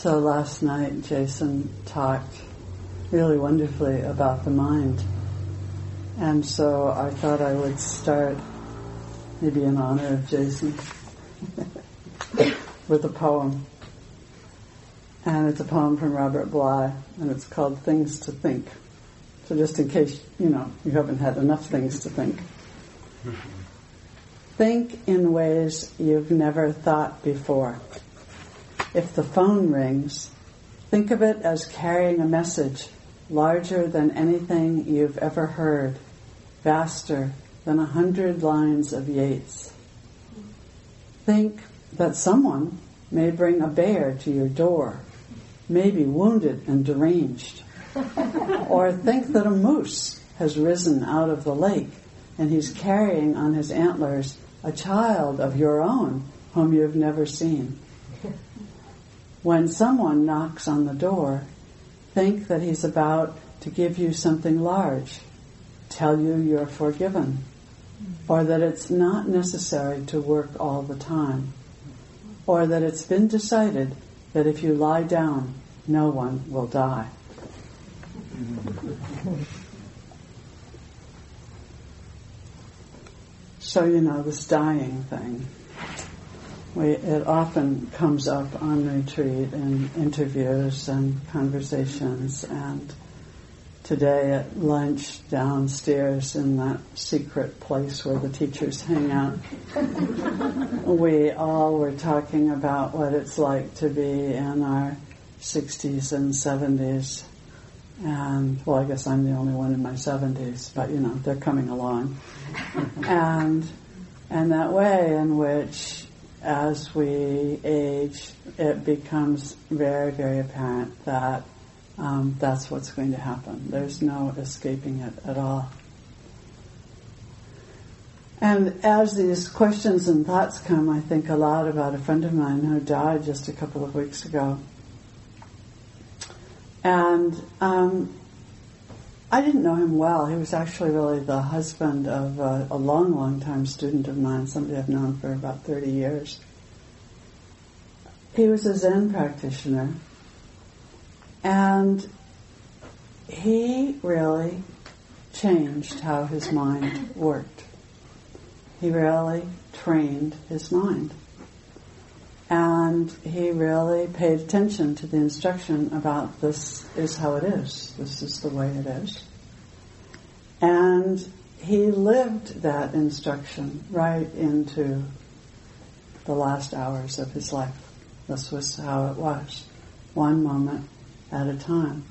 So last night Jason talked really wonderfully about the mind. And so I thought I would start, maybe in honor of Jason, with a poem. And it's a poem from Robert Bly, and it's called Things to Think. So just in case, you haven't had enough things to think. Think in ways you've never thought before. If the phone rings, think of it as carrying a message larger than anything you've ever heard, vaster than 100 lines of Yeats. Think that someone may bring a bear to your door, maybe wounded and deranged. Or think that a moose has risen out of the lake and he's carrying on his antlers a child of your own whom you've never seen. When someone knocks on the door, think that he's about to give you something large, tell you you're forgiven, or that it's not necessary to work all the time, or that it's been decided that if you lie down, no one will die. So, this dying thing, it often comes up on retreat in interviews and conversations, and today at lunch downstairs in that secret place where the teachers hang out, we all were talking about what it's like to be in our 60s and 70s. And, I guess I'm the only one in my 70s, but, they're coming along. And that way in which, as we age, it becomes very, very apparent that that's what's going to happen. There's no escaping it at all. And as these questions and thoughts come, I think a lot about a friend of mine who died just a couple of weeks ago. And I didn't know him well. He was actually really the husband of a long, long time student of mine, somebody I've known for about 30 years. He was a Zen practitioner, and he really changed how his mind worked. He really trained his mind. And he really paid attention to the instruction about this is how it is. This is the way it is. And he lived that instruction right into the last hours of his life. This was how it was, one moment at a time.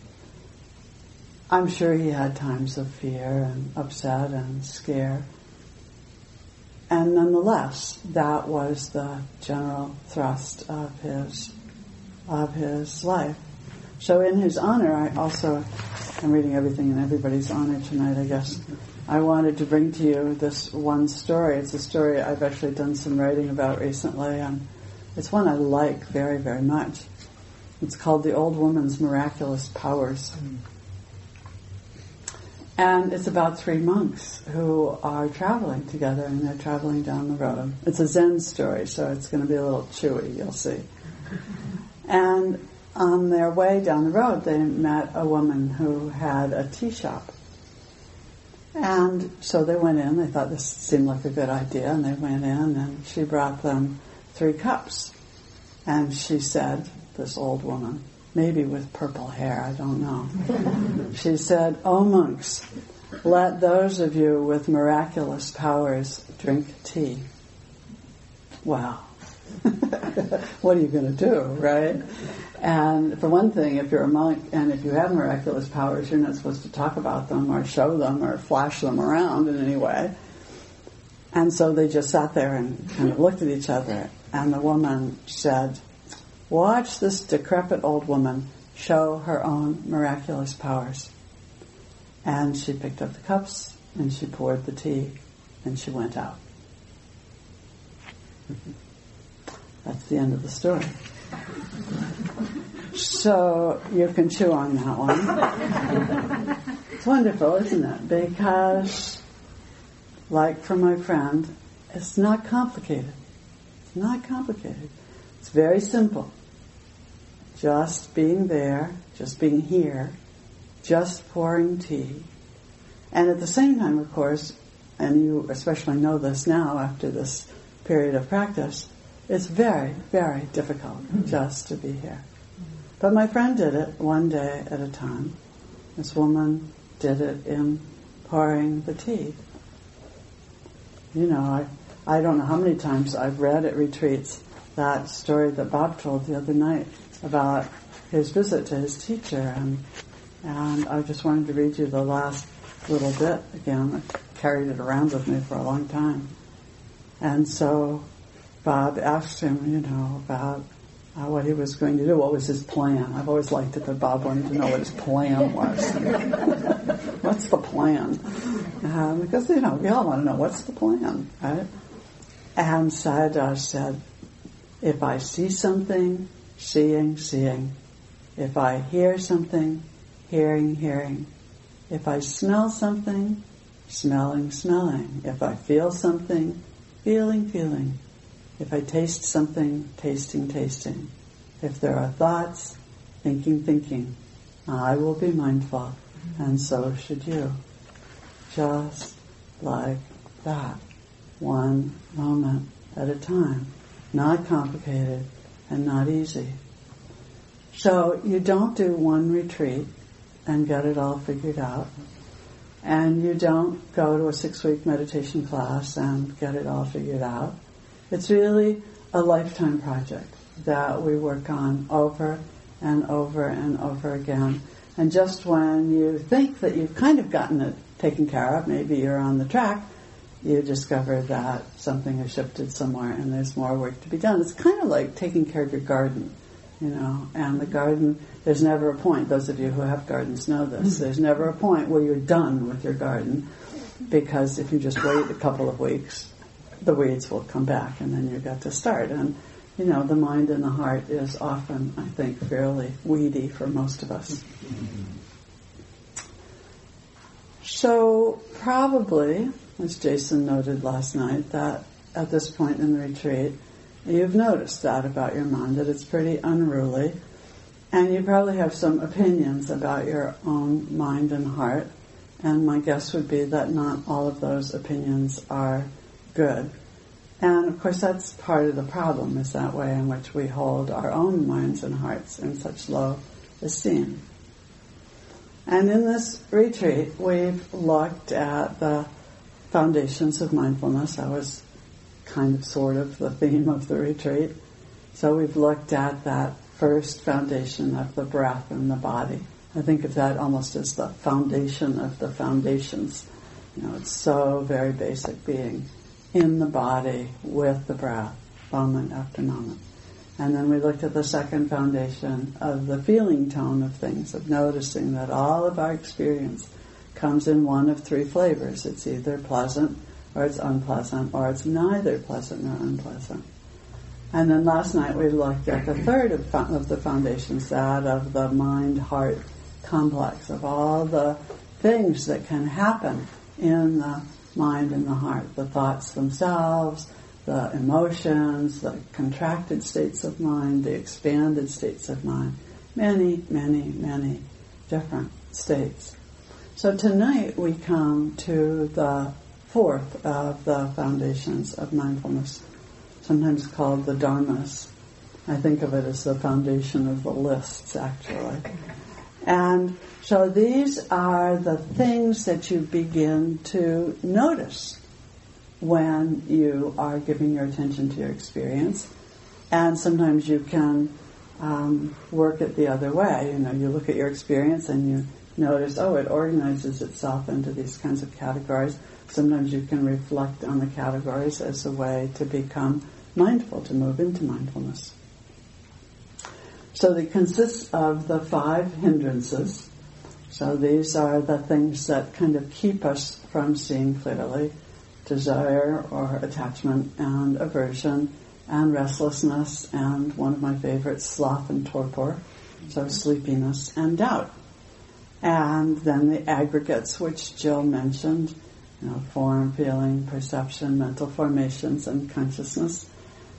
I'm sure he had times of fear and upset and scare. And nonetheless, that was the general thrust of his life. So in his honor, I'm reading everything in everybody's honor tonight, I guess. I wanted to bring to you this one story. It's a story I've actually done some writing about recently, and it's one I like very, very much. It's called The Old Woman's Miraculous Powers. And it's about 3 monks who are traveling together, and they're traveling down the road. It's a Zen story, so it's going to be a little chewy, you'll see. And on their way down the road, they met a woman who had a tea shop. And so they went in, they thought this seemed like a good idea, and they went in, and she brought them 3 cups. And she said, this old woman, maybe with purple hair, I don't know. She said, "Oh monks, let those of you with miraculous powers drink tea." Wow. What are you going to do, right? And for one thing, if you're a monk and if you have miraculous powers, you're not supposed to talk about them or show them or flash them around in any way. And so they just sat there and kind of looked at each other. And the woman said, "Watch this decrepit old woman show her own miraculous powers." And she picked up the cups and she poured the tea and she went out. That's the end of the story. So you can chew on that one. It's wonderful, isn't it? Because, like for my friend, it's not complicated. It's not complicated. It's very simple. just being there, just being here, just pouring tea. And at the same time, of course, and you especially know this now after this period of practice, it's very, very difficult just to be here. But my friend did it one day at a time. This woman did it in pouring the tea. You know, I don't know how many times I've read at retreats that story that Bob told the other night about his visit to his teacher, and I just wanted to read you the last little bit again. I carried it around with me for a long time. And so Bob asked him, you know, about what he was going to do. What was his plan? I've always liked it that Bob wanted to know what his plan was. What's the plan? Because, you know, we all want to know what's the plan, right? And Sayadaw said, if I see something, seeing, seeing. If I hear something, hearing, hearing. If I smell something, smelling, smelling. If I feel something, feeling, feeling. If I taste something, tasting, tasting. If there are thoughts, thinking, thinking. I will be mindful, and so should you. Just like that. One moment at a time. Not complicated and not easy. So you don't do one retreat and get it all figured out. And you don't go to a 6-week meditation class and get it all figured out. It's really a lifetime project that we work on over and over and over again. And just when you think that you've kind of gotten it taken care of, maybe you're on the track, you discover that something has shifted somewhere and there's more work to be done. It's kind of like taking care of your garden, you know, and the garden, there's never a point, those of you who have gardens know this, there's never a point where you're done with your garden, because if you just wait a couple of weeks, the weeds will come back and then you've got to start. And, you know, the mind and the heart is often, I think, fairly weedy for most of us. So probably, as Jason noted last night, that at this point in the retreat, you've noticed that about your mind, that it's pretty unruly, and you probably have some opinions about your own mind and heart, and my guess would be that not all of those opinions are good. And of course that's part of the problem, is that way in which we hold our own minds and hearts in such low esteem. And in this retreat, we've looked at the foundations of mindfulness. That was kind of sort of the theme of the retreat. So we've looked at that first foundation of the breath and the body. I think of that almost as the foundation of the foundations. You know, it's so very basic, being in the body with the breath, moment after moment. And then we looked at the second foundation of the feeling tone of things, of noticing that all of our experience comes in one of 3 flavors. It's either pleasant, or it's unpleasant, or it's neither pleasant nor unpleasant. And then last night we looked at the third of the foundations, that of the mind-heart complex, of all the things that can happen in the mind and the heart, the thoughts themselves, the emotions, the contracted states of mind, the expanded states of mind, many, many, many different states. So tonight we come to the fourth of the foundations of mindfulness, sometimes called the dharmas. I think of it as the foundation of the lists, actually. And so these are the things that you begin to notice when you are giving your attention to your experience. And sometimes you can work it the other way. You know, you look at your experience and you notice, oh, it organizes itself into these kinds of categories. Sometimes you can reflect on the categories as a way to become mindful, to move into mindfulness. So it consists of the 5 hindrances. So these are the things that kind of keep us from seeing clearly: desire or attachment and aversion and restlessness, and one of my favorites, sloth and torpor, so sleepiness and doubt. And then the aggregates, which Jill mentioned, you know, form, feeling, perception, mental formations, and consciousness.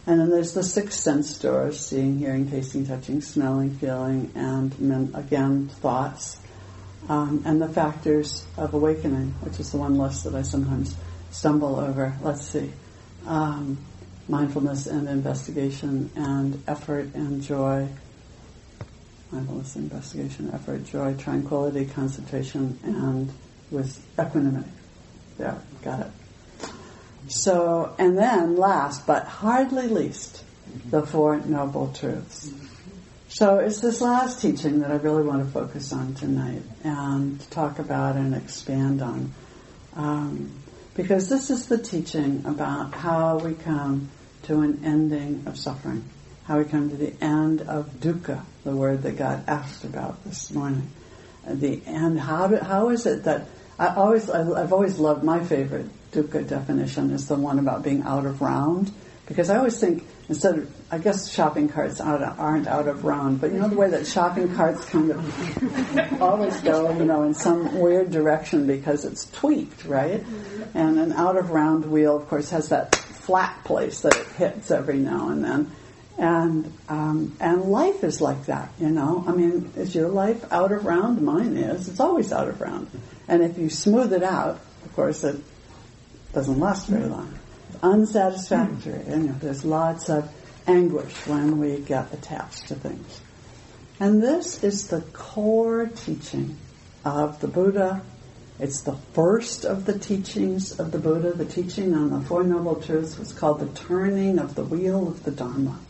And then there's the six sense doors: seeing, hearing, tasting, touching, smelling, feeling, and again, thoughts. And the factors of awakening, which is the one list that I sometimes stumble over. Let's see. Mindfulness and investigation and effort and joy. Mindfulness, investigation, effort, joy, tranquility, concentration, and with equanimity. Yeah, got it. So, and then last, but hardly least, the Four Noble Truths. So it's this last teaching that I really want to focus on tonight and talk about and expand on. Because this is the teaching about how we come to an ending of suffering, how we come to the end of dukkha, the word that God asked about this morning. The end. How is it that I've always loved, my favorite dukkha definition is the one about being out of round, because I always think, instead of, I guess shopping carts aren't out of round, but you know the way that shopping carts kind of always go, in some weird direction because it's tweaked, right? And an out of round wheel, of course, has that flat place that it hits every now and then. And life is like that, I mean, is your life out of round? Mine is. It's always out of round. And if you smooth it out, of course, it doesn't last very long. It's unsatisfactory. And there's lots of anguish when we get attached to things. And this is the core teaching of the Buddha. It's the first of the teachings of the Buddha. The teaching on the Four Noble Truths was called the turning of the wheel of the Dharma.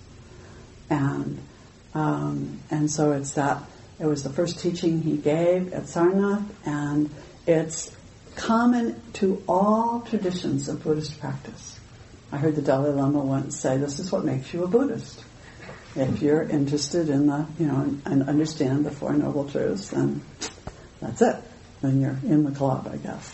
And so it was the first teaching he gave at Sarnath, and it's common to all traditions of Buddhist practice. I heard the Dalai Lama once say, this is what makes you a Buddhist. If you're interested in and understand the Four Noble Truths, then that's it. Then you're in the club, I guess.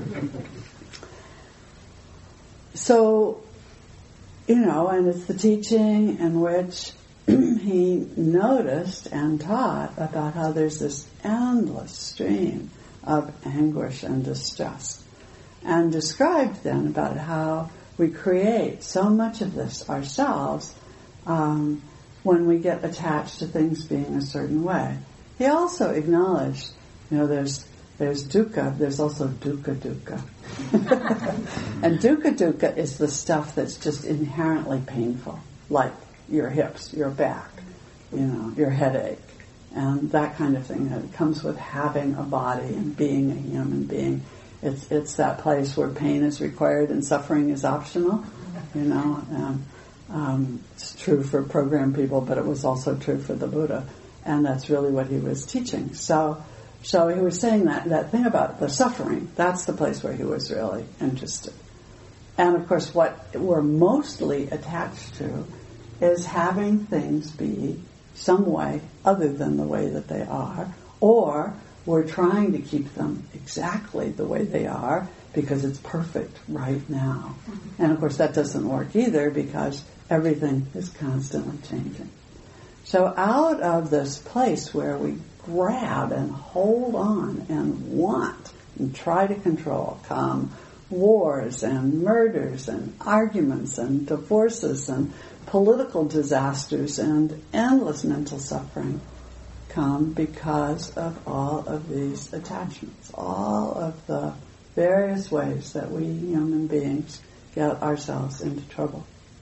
So, and it's the teaching in which he noticed and taught about how there's this endless stream of anguish and distress, and described then about how we create so much of this ourselves when we get attached to things being a certain way. He also acknowledged, there's dukkha, there's also dukkha. And dukkha is the stuff that's just inherently painful, like your hips, your back, your headache, and that kind of thing that comes with having a body and being a human being. It's that place where pain is required and suffering is optional, it's true for program people, but it was also true for the Buddha, and that's really what he was teaching. So he was saying that thing about the suffering, that's the place where he was really interested. And of course what we're mostly attached to is having things be some way other than the way that they are, or we're trying to keep them exactly the way they are because it's perfect right now. And of course that doesn't work either because everything is constantly changing. So out of this place where we grab and hold on and want and try to control come wars and murders and arguments and divorces and political disasters and endless mental suffering come because of all of these attachments, all of the various ways that we human beings get ourselves into trouble.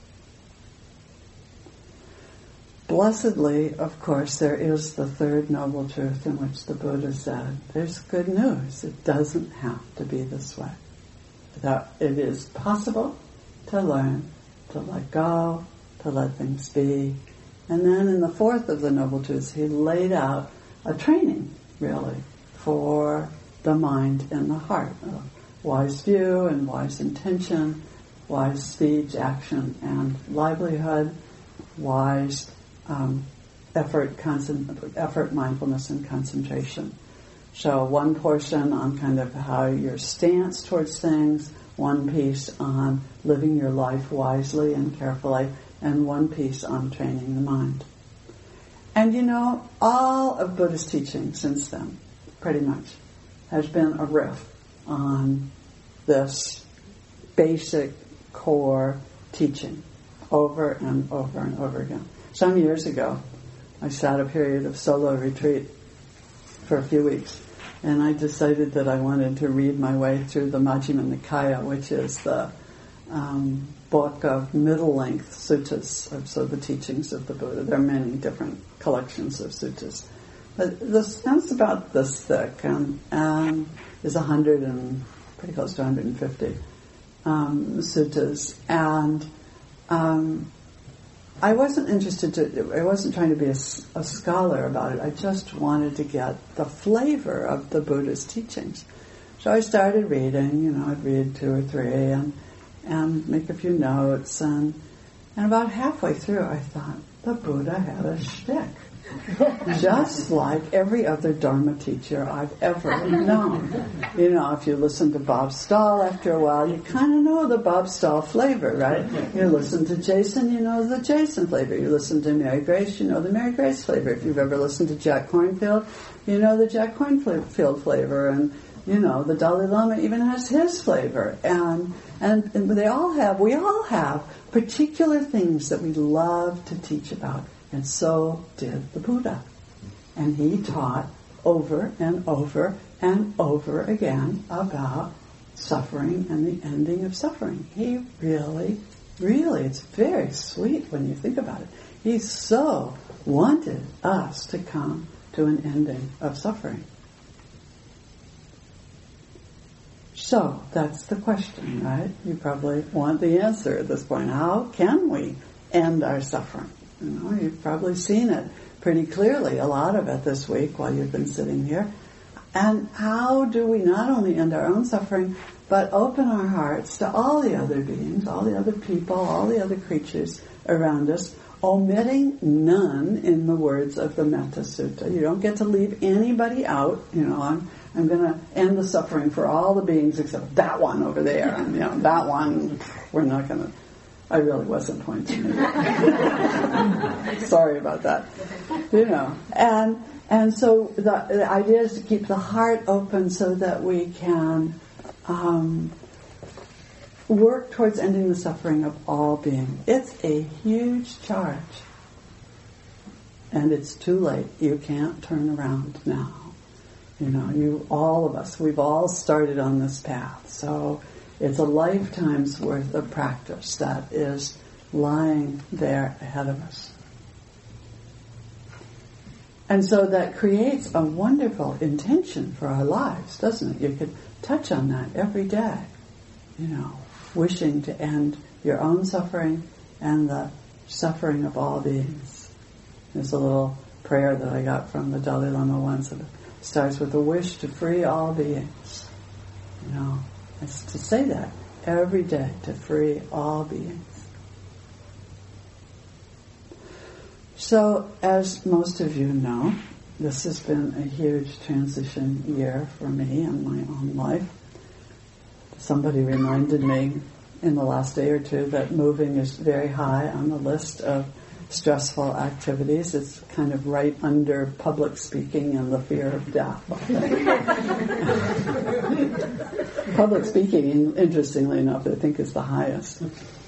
Blessedly, of course, there is the third noble truth in which the Buddha said, there's good news. It doesn't have to be this way. That it is possible to learn to let go, to let things be. And then in the fourth of the Noble Truths, he laid out a training, really, for the mind and the heart. A wise view and wise intention, wise speech, action, and livelihood, wise effort, mindfulness, and concentration. So one portion on kind of how your stance towards things, one piece on living your life wisely and carefully, and one piece on training the mind. And all of Buddha's teaching since then, pretty much, has been a riff on this basic core teaching over and over and over again. Some years ago, I sat a period of solo retreat for a few weeks, and I decided that I wanted to read my way through the Majjhima Nikaya, which is the book of middle-length suttas, so the teachings of the Buddha. There are many different collections of suttas. But the one's about this thick, and is 100 and pretty close to 150 suttas. And I wasn't I wasn't trying to be a scholar about it. I just wanted to get the flavor of the Buddha's teachings. So I started reading, I'd read 2 or 3 and make a few notes. And about halfway through, I thought, the Buddha had a shtick. Just like every other Dharma teacher I've ever known. If you listen to Bob Stahl after a while, you kind of know the Bob Stahl flavor, right? You listen to Jason, you know the Jason flavor. You listen to Mary Grace, you know the Mary Grace flavor. If you've ever listened to Jack Kornfield, you know the Jack Kornfield flavor. And, the Dalai Lama even has his flavor. And we all have particular things that we love to teach about. And so did the Buddha. And he taught over and over and over again about suffering and the ending of suffering. He really, it's very sweet when you think about it. He so wanted us to come to an ending of suffering. So, that's the question, right? You probably want the answer at this point. How can we end our suffering? You've probably seen it pretty clearly, a lot of it this week while you've been sitting here. And how do we not only end our own suffering, but open our hearts to all the other beings, all the other people, all the other creatures around us, omitting none in the words of the Metta Sutta. You don't get to leave anybody out. I'm going to end the suffering for all the beings except that one over there. And, that one, we're not going to... I really wasn't pointing at you. Sorry about that. And so the idea is to keep the heart open so that we can work towards ending the suffering of all beings. It's a huge charge. And it's too late. You can't turn around now. All of us, we've all started on this path. So it's a lifetime's worth of practice that is lying there ahead of us. And so that creates a wonderful intention for our lives, doesn't it? You could touch on that every day, wishing to end your own suffering and the suffering of all beings. There's a little prayer that I got from the Dalai Lama once. It starts with a wish to free all beings. It's to say that every day, to free all beings. So, as most of you know, this has been a huge transition year for me in my own life. Somebody reminded me in the last day or two that moving is very high on the list of stressful activities. It's kind of right under public speaking and the fear of death. Public speaking, interestingly enough, I think is the highest.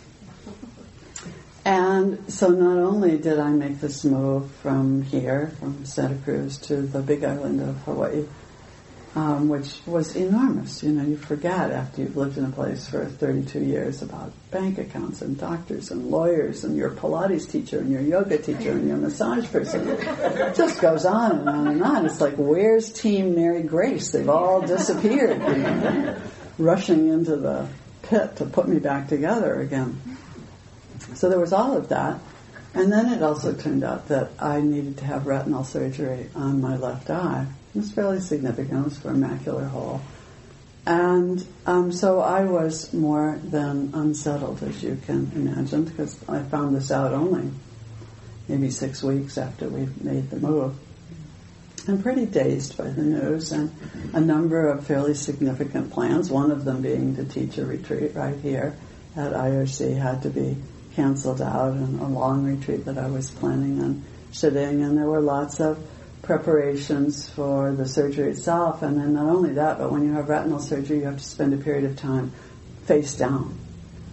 And so not only did I make this move from here, from Santa Cruz to the big island of Hawaii, which was enormous. You forget after you've lived in a place for 32 years about bank accounts and doctors and lawyers and your Pilates teacher and your yoga teacher and your massage person. It just goes on and on and on. It's like, where's Team Mary Grace? They've all disappeared, rushing into the pit to put me back together again. So there was all of that. And then it also turned out that I needed to have retinal surgery on my left eye. It was fairly significant. It was for a macular hole. And so I was more than unsettled, as you can imagine, because I found this out only maybe 6 weeks after we made the move. I'm pretty dazed by the news, and a number of fairly significant plans, one of them being to teach a retreat right here at IRC, had to be canceled out, and a long retreat that I was planning on sitting, and there were lots of preparations for the surgery itself. And then not only that, but when you have retinal surgery, you have to spend a period of time face down.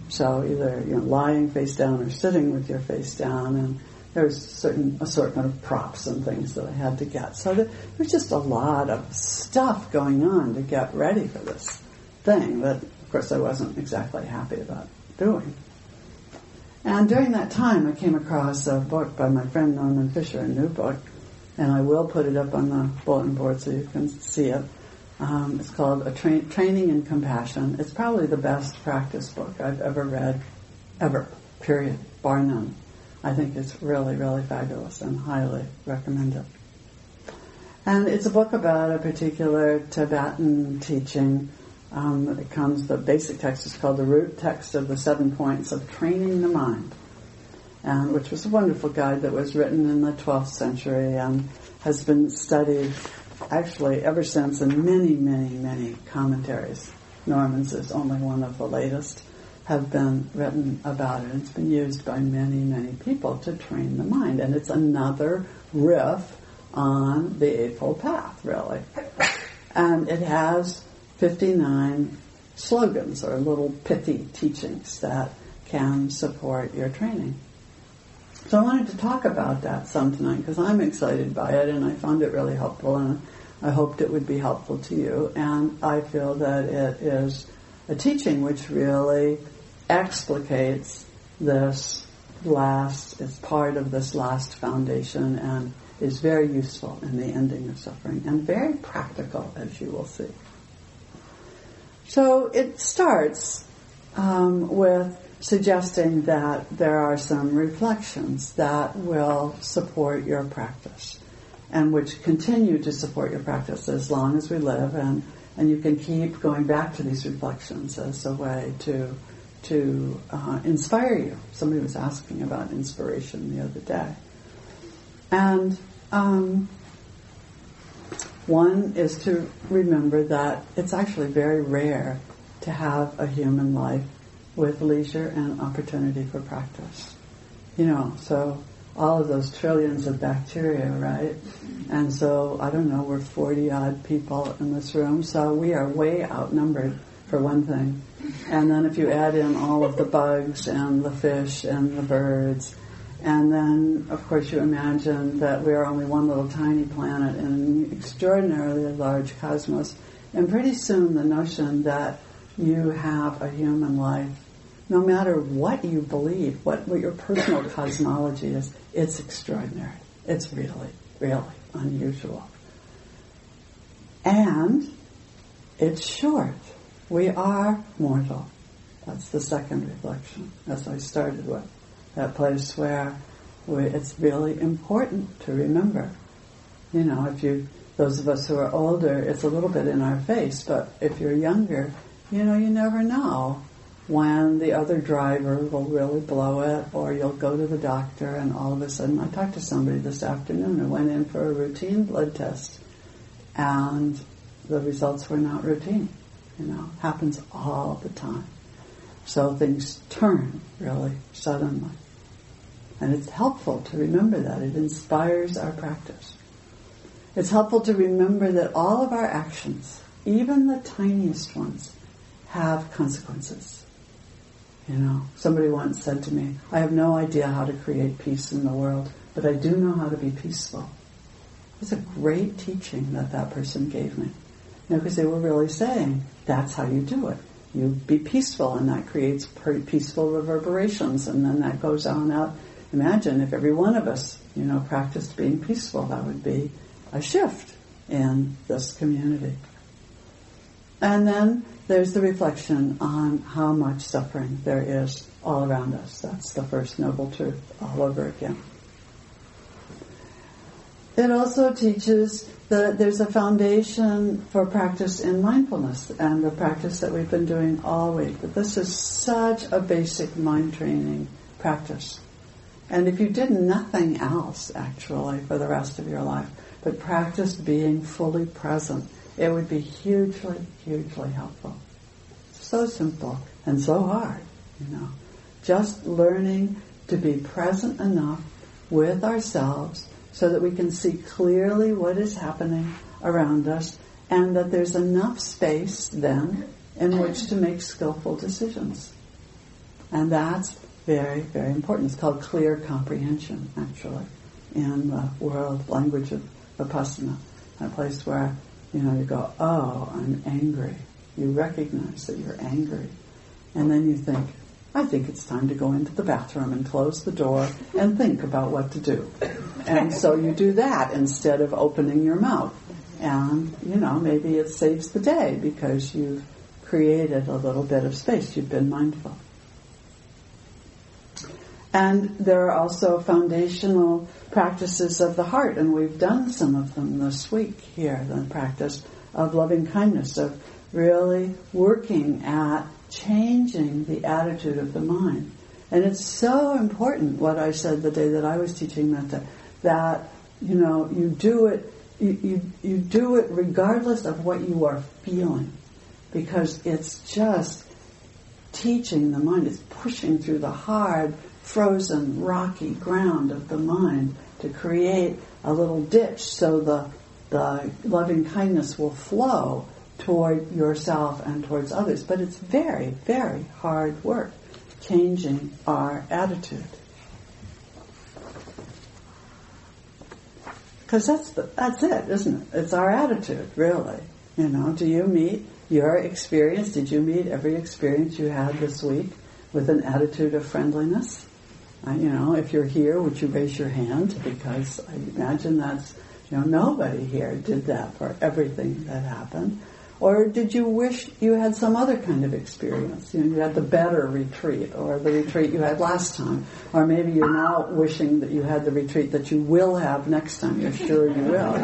So either lying face down or sitting with your face down, and there was a certain assortment of props and things that I had to get. So there was just a lot of stuff going on to get ready for this thing that, of course, I wasn't exactly happy about doing. And during that time, I came across a book by my friend Norman Fisher, a new book, and I will put it up on the bulletin board so you can see it. It's called Training in Compassion. It's probably the best practice book I've ever read, ever, period, bar none. I think it's really, really fabulous and highly recommend it. And it's a book about a particular Tibetan teaching. The basic text is called The Root Text of the 7 Points of Training the Mind, and which was a wonderful guide that was written in the 12th century and has been studied actually ever since in many, many, many commentaries. Norman's is only one of the latest, have been written about it. It's been used by many, many people to train the mind, and it's another riff on the Eightfold Path, really. And it has 59 slogans or little pithy teachings that can support your training. So I wanted to talk about that some tonight because I'm excited by it and I found it really helpful and I hoped it would be helpful to you. And I feel that it is a teaching which really explicates this last, it's part of this last foundation and is very useful in the ending of suffering and very practical, as you will see. So it starts with suggesting that there are some reflections that will support your practice and which continue to support your practice as long as we live, and you can keep going back to these reflections as a way to inspire you. Somebody was asking about inspiration the other day. And one is to remember that it's actually very rare to have a human life with leisure and opportunity for practice. So all of those trillions of bacteria, right? And so, I don't know, we're 40-odd people in this room, so we are way outnumbered, for one thing. And then if you add in all of the bugs and the fish and the birds, and then, of course, you imagine that we are only one little tiny planet in an extraordinarily large cosmos. And pretty soon the notion that you have a human life, no matter what you believe, what your personal cosmology is, it's extraordinary. It's really, really unusual. And it's short. We are mortal. That's the second reflection, as I started with. That place where it's really important to remember. Those of us who are older, it's a little bit in our face, but if you're younger, you never know when the other driver will really blow it, or you'll go to the doctor and all of a sudden, I talked to somebody this afternoon who went in for a routine blood test and the results were not routine. Happens all the time. So things turn really suddenly. And it's helpful to remember that. It inspires our practice. It's helpful to remember that all of our actions, even the tiniest ones, have consequences. Somebody once said to me, I have no idea how to create peace in the world, but I do know how to be peaceful. It was a great teaching that person gave me. Because they were really saying, that's how you do it. You be peaceful, and that creates peaceful reverberations, and then that goes on out. Imagine if every one of us, practiced being peaceful. That would be a shift in this community. And then there's the reflection on how much suffering there is all around us. That's the first noble truth all over again. It also teaches that there's a foundation for practice in mindfulness and the practice that we've been doing all week. That this is such a basic mind training practice. And if you did nothing else, actually, for the rest of your life, but practiced being fully present, it would be hugely, hugely helpful. So simple and so hard, Just learning to be present enough with ourselves so that we can see clearly what is happening around us and that there's enough space then in which to make skillful decisions. And that's very, very important. It's called clear comprehension, actually, in the world language of Vipassana. A place where, you go, oh, I'm angry. You recognize that you're angry. And then you think, I think it's time to go into the bathroom and close the door and think about what to do. And so you do that instead of opening your mouth. And, maybe it saves the day because you've created a little bit of space. You've been mindful. And there are also foundational practices of the heart, and we've done some of them this week here, the practice of loving kindness, of really working at changing the attitude of the mind. And it's so important, what I said the day that I was teaching metta, that, you do it, you do it regardless of what you are feeling, because it's just teaching the mind. It's pushing through the hard, frozen, rocky ground of the mind to create a little ditch so the loving kindness will flow toward yourself and towards others. But it's very, very hard work, changing our attitude. Because that's it, isn't it? It's our attitude, really. Do you meet your experience? Did you meet every experience you had this week with an attitude of friendliness? If you're here, would you raise your hand? Because I imagine that's, nobody here did that for everything that happened. Or did you wish you had some other kind of experience? You had the better retreat, or the retreat you had last time. Or maybe you're now wishing that you had the retreat that you will have next time. You're sure you will.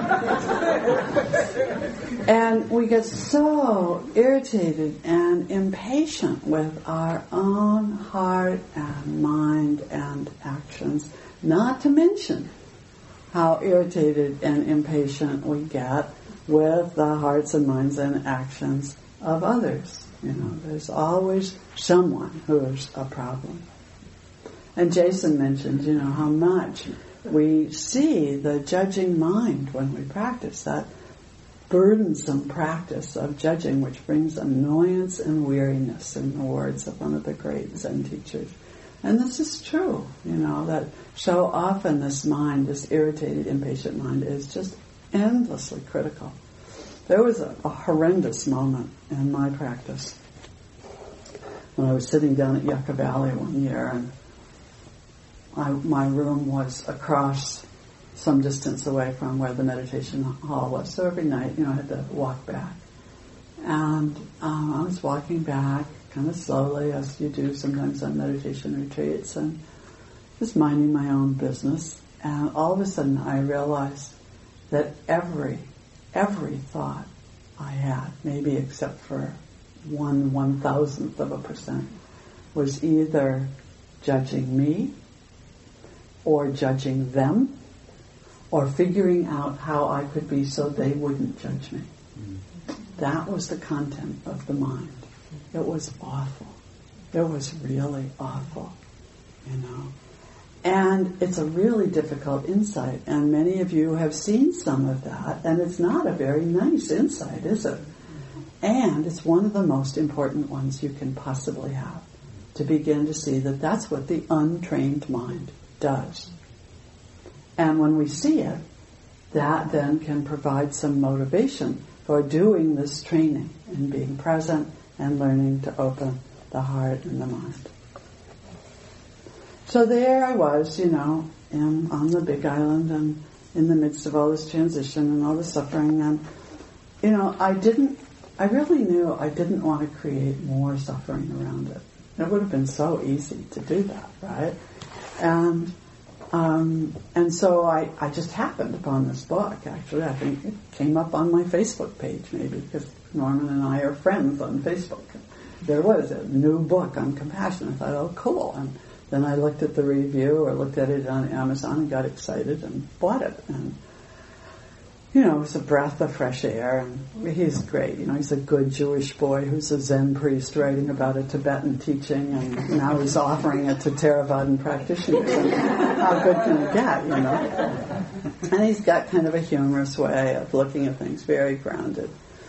And we get so irritated and impatient with our own heart and mind and actions, not to mention how irritated and impatient we get with the hearts and minds and actions of others. There's always someone who's a problem. And Jason mentioned, how much we see the judging mind when we practice, that burdensome practice of judging which brings annoyance and weariness, in the words of one of the great Zen teachers. And this is true, that so often this mind, this irritated, impatient mind, is just endlessly critical. There was a horrendous moment in my practice when I was sitting down at Yucca Valley one year, and my room was across some distance away from where the meditation hall was. So every night, I had to walk back. And I was walking back kind of slowly, as you do sometimes on meditation retreats, and just minding my own business. And all of a sudden I realized that every thought I had, maybe except for 1/1000%, was either judging me, or judging them, or figuring out how I could be so they wouldn't judge me. That was the content of the mind. It was awful. It was really awful, And it's a really difficult insight, and many of you have seen some of that, and it's not a very nice insight, is it? And it's one of the most important ones you can possibly have, to begin to see that that's what the untrained mind does. And when we see it, that then can provide some motivation for doing this training and being present and learning to open the heart and the mind. So there I was, on the Big Island and in the midst of all this transition and all the suffering, and, I really knew I didn't want to create more suffering around it. It would have been so easy to do that, right? And so I just happened upon this book. Actually, I think it came up on my Facebook page, maybe, because Norman and I are friends on Facebook. There was a new book on compassion. I thought, oh, cool. And then I looked at the review or looked at it on Amazon and got excited and bought it. And, it was a breath of fresh air. And he's great. He's a good Jewish boy who's a Zen priest writing about a Tibetan teaching, and now he's offering it to Theravadan practitioners. And how good can it get, And he's got kind of a humorous way of looking at things, very grounded.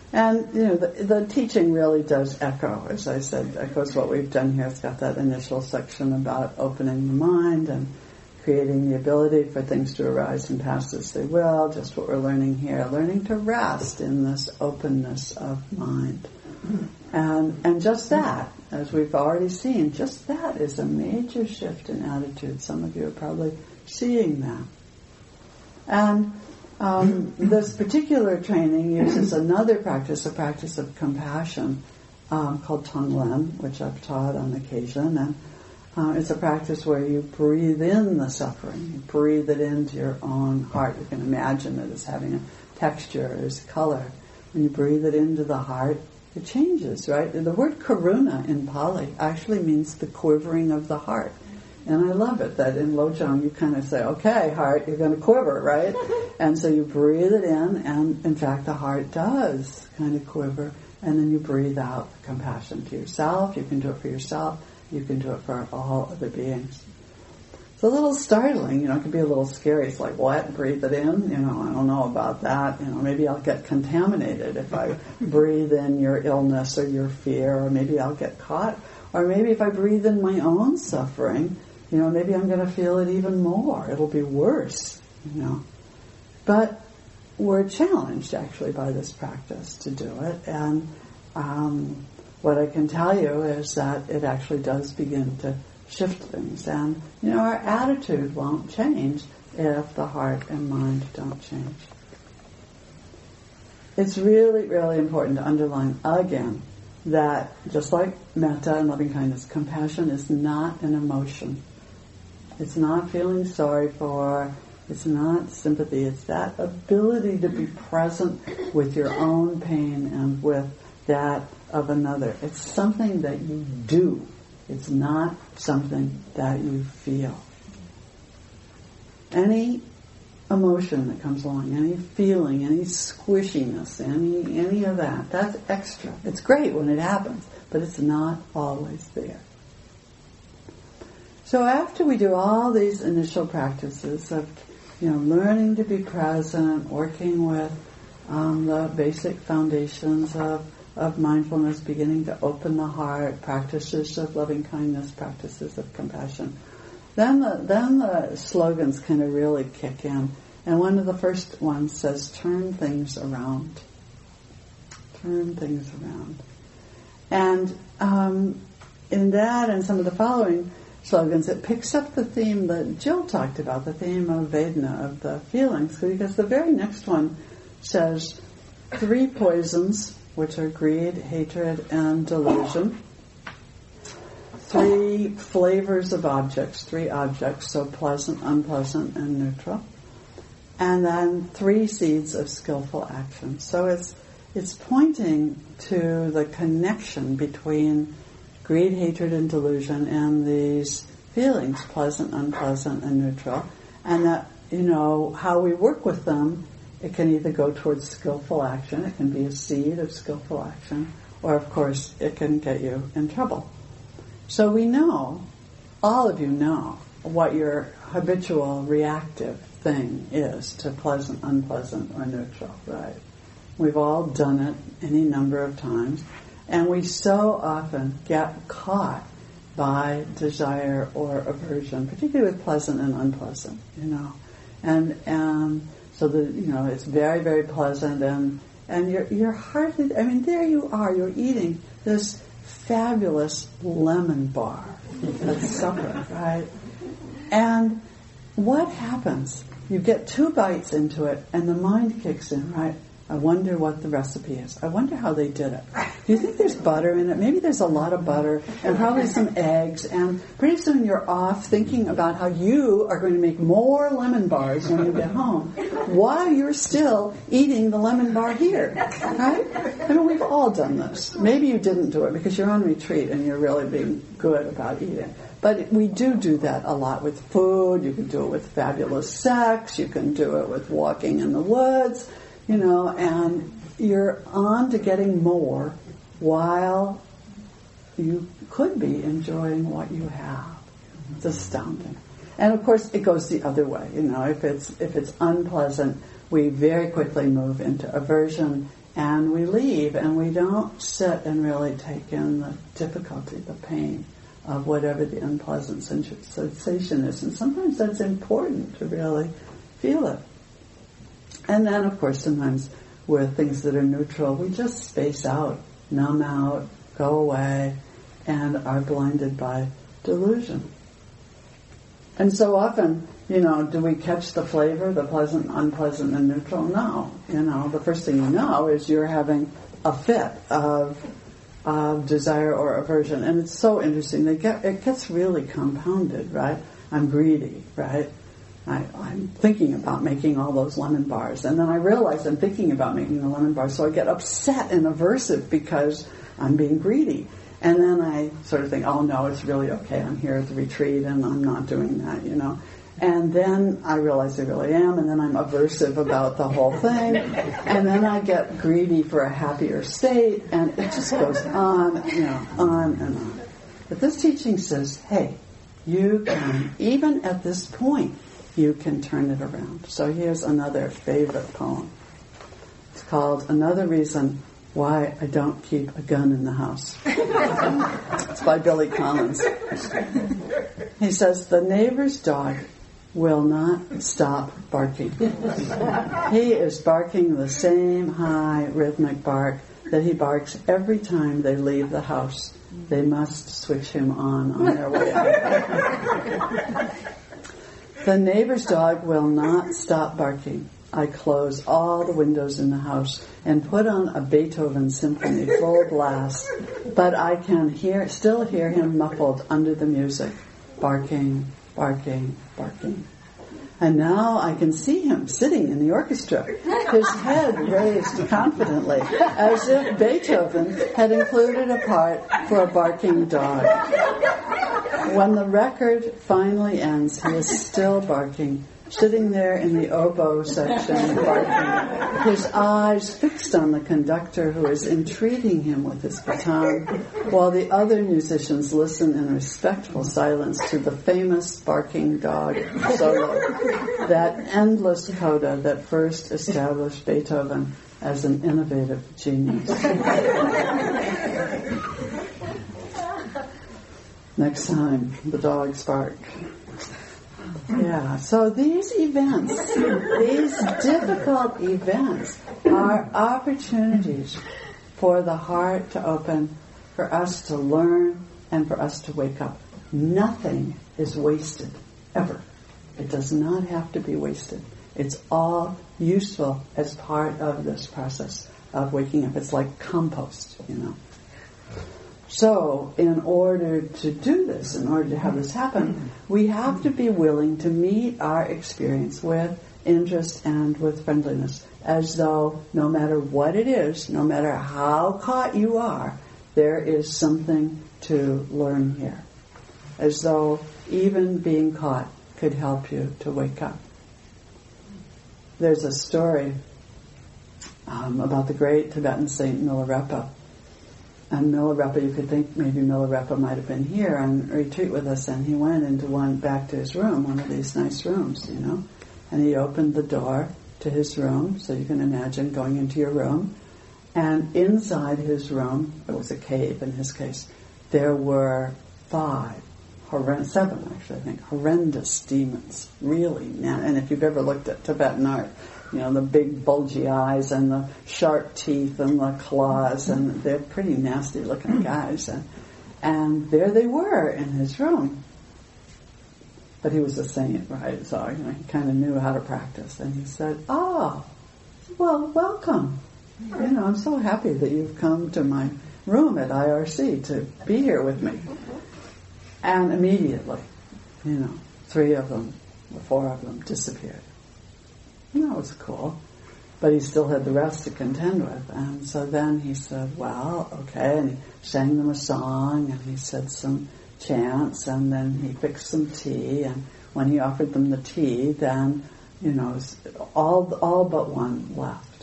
And, the teaching really does echo, as I said, echoes what we've done here. It's got that initial section about opening the mind and creating the ability for things to arise and pass as they will, just what we're learning here, learning to rest in this openness of mind. And just that, as we've already seen, just that is a major shift in attitude. Some of you are probably seeing that. And this particular training uses another practice, a practice of compassion, called Tonglen, which I've taught on occasion. And it's a practice where you breathe in the suffering. You breathe it into your own heart. You can imagine it as having a texture, as color. When you breathe it into the heart, it changes, right? The word karuna in Pali actually means the quivering of the heart. And I love it that in Lojong you kind of say, okay, heart, you're going to quiver, right? And so you breathe it in, and in fact the heart does kind of quiver, and then you breathe out compassion to yourself. You can do it for yourself. You can do it for all other beings. It's a little startling, it can be a little scary. It's like, what? Breathe it in? I don't know about that. Maybe I'll get contaminated if I breathe in your illness or your fear, or maybe I'll get caught. Or maybe if I breathe in my own suffering, maybe I'm going to feel it even more. It'll be worse, But we're challenged, actually, by this practice to do it. And what I can tell you is that it actually does begin to shift things. And, our attitude won't change if the heart and mind don't change. It's really, really important to underline again that just like metta and loving kindness, compassion is not an emotion. It's not feeling sorry for, it's not sympathy, it's that ability to be present with your own pain and with that of another. It's something that you do. It's not something that you feel. Any emotion that comes along, any feeling, any squishiness, any of that, that's extra. It's great when it happens, but it's not always there. So after we do all these initial practices of, learning to be present, working with the basic foundations of mindfulness, beginning to open the heart, practices of loving kindness, practices of compassion, then the slogans kind of really kick in. And one of the first ones says, turn things around. Turn things around. And in that and some of the following slogans, it picks up the theme that Jill talked about, the theme of Vedana, of the feelings, because the very next one says 3 poisons, which are greed, hatred, and delusion. 3 flavors of objects, 3 objects, so pleasant, unpleasant, and neutral. And then 3 seeds of skillful action. So it's pointing to the connection between greed, hatred, and delusion, and these feelings, pleasant, unpleasant, and neutral. And that, how we work with them, it can either go towards skillful action, it can be a seed of skillful action, or of course, it can get you in trouble. So we know, all of you know, what your habitual reactive thing is to pleasant, unpleasant, or neutral, right? We've all done it any number of times. And we so often get caught by desire or aversion, particularly with pleasant and unpleasant, And so it's very, very pleasant, and you're hardly, there you are, you're eating this fabulous lemon bar at supper, right? And what happens? You get 2 bites into it, and the mind kicks in, right? I wonder what the recipe is. I wonder how they did it. Do you think there's butter in it? Maybe there's a lot of butter and probably some eggs. And pretty soon you're off thinking about how you are going to make more lemon bars when you get home while you're still eating the lemon bar here. Right? We've all done this. Maybe you didn't do it because you're on retreat and you're really being good about eating. But we do that a lot with food. You can do it with fabulous sex. You can do it with walking in the woods. And you're on to getting more while you could be enjoying what you have. It's astounding. And of course, it goes the other way. If it's unpleasant, we very quickly move into aversion and we leave, and we don't sit and really take in the difficulty, the pain of whatever the unpleasant sensation is. And sometimes that's important to really feel it. And then, of course, sometimes with things that are neutral, we just space out, numb out, go away, and are blinded by delusion. And so often, do we catch the flavor, the pleasant, unpleasant, and neutral? No. The first thing you know is you're having a fit of desire or aversion. And it's so interesting. It gets really compounded, right? I'm greedy, right? I'm thinking about making all those lemon bars. And then I realize I'm thinking about making the lemon bars, so I get upset and aversive because I'm being greedy. And then I sort of think, oh no, it's really okay. I'm here at the retreat and I'm not doing that, And then I realize I really am, and then I'm aversive about the whole thing. And then I get greedy for a happier state, and it just goes on, on and on. But this teaching says, hey, you can, even at this point, you can turn it around. So here's another favorite poem. It's called Another Reason Why I Don't Keep a Gun in the House. It's by Billy Collins. He says, the neighbor's dog will not stop barking. He is barking the same high rhythmic bark that he barks every time they leave the house. They must switch him on their way out. The neighbor's dog will not stop barking. I close all the windows in the house and put on a Beethoven symphony full blast, but I can still hear him muffled under the music, barking, barking, barking. And now I can see him sitting in the orchestra, his head raised confidently, as if Beethoven had included a part for a barking dog. When the record finally ends, he is still barking, sitting there in the oboe section, barking, his eyes fixed on the conductor who is entreating him with his baton, while the other musicians listen in respectful silence to the famous barking dog solo, that endless coda that first established Beethoven as an innovative genius. Next time, the dogs bark. Yeah, so these events, these difficult events, are opportunities for the heart to open, for us to learn, and for us to wake up. Nothing is wasted, ever. It does not have to be wasted. It's all useful as part of this process of waking up. It's like compost, So, in order to do this, in order to have this happen, we have to be willing to meet our experience with interest and with friendliness, as though no matter what it is, no matter how caught you are, there is something to learn here. As though even being caught could help you to wake up. There's a story about the great Tibetan saint Milarepa. And Milarepa, you could think maybe Milarepa might have been here on retreat with us, and he went back to his room, one of these nice rooms, and he opened the door to his room, so you can imagine going into your room, and inside his room, it was a cave in his case, there were 7 actually, I think, horrendous demons, really, and if you've ever looked at Tibetan art, the big bulgy eyes and the sharp teeth and the claws, and they're pretty nasty looking guys. And there they were in his room. But he was a saint, right? So, he kind of knew how to practice. And he said, well, welcome. I'm so happy that you've come to my room at IRC to be here with me. And immediately, 3 of them, or 4 of them disappeared. That was cool. But he still had the rest to contend with. And so then he said, well, okay. And he sang them a song, and he said some chants, and then he fixed some tea. And when he offered them the tea, then, all but one left.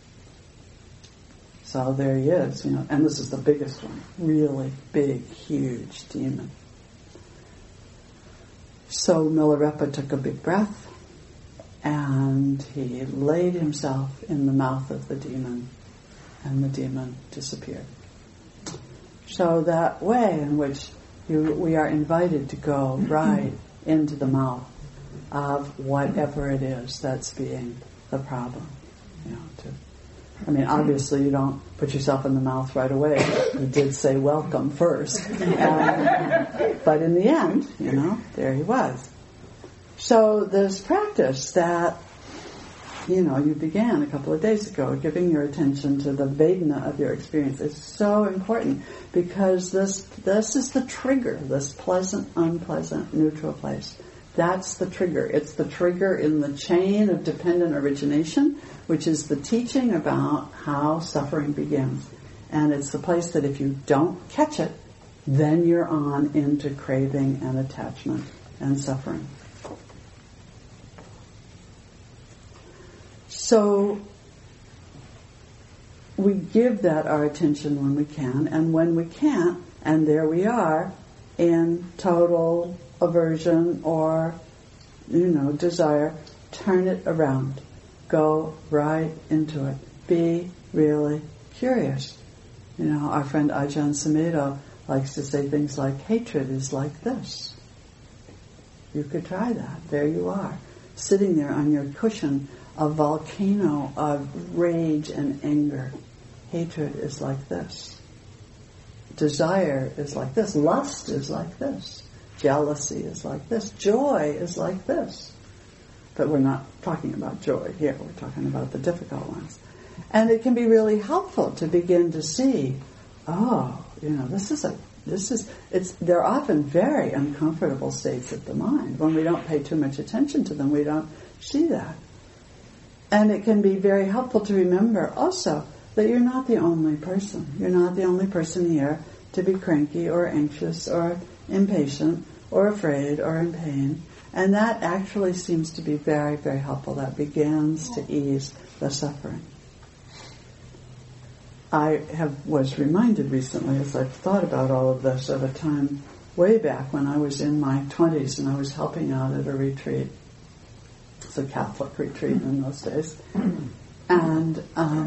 So there he is, and this is the biggest one. Really big, huge demon. So Milarepa took a big breath, and he laid himself in the mouth of the demon and the demon disappeared. So that way in which we are invited to go right into the mouth of whatever it is that's being the problem. Obviously you don't put yourself in the mouth right away. You did say welcome first. But in the end, there he was. So this practice that, you began a couple of days ago, giving your attention to the Vedana of your experience, is so important because this is the trigger, this pleasant, unpleasant, neutral place. That's the trigger. It's the trigger in the chain of dependent origination, which is the teaching about how suffering begins. And it's the place that if you don't catch it, then you're on into craving and attachment and suffering. So we give that our attention when we can, and when we can't, and there we are in total aversion or, desire, turn it around. Go right into it. Be really curious. Our friend Ajahn Sumedho likes to say things like, hatred is like this. You could try that. There you are, sitting there on your cushion, a volcano of rage and anger. Hatred is like this. Desire is like this. Lust is like this. Jealousy is like this. Joy is like this. But we're not talking about joy here. We're talking about the difficult ones. And it can be really helpful to begin to see, they're often very uncomfortable states of the mind. When we don't pay too much attention to them, we don't see that. And it can be very helpful to remember also that you're not the only person. You're not the only person here to be cranky or anxious or impatient or afraid or in pain. And that actually seems to be very, very helpful. That begins to ease the suffering. I was reminded recently, as I've thought about all of this, of a time way back when I was in my 20s and I was helping out at a retreat. It's a Catholic retreat in those days. And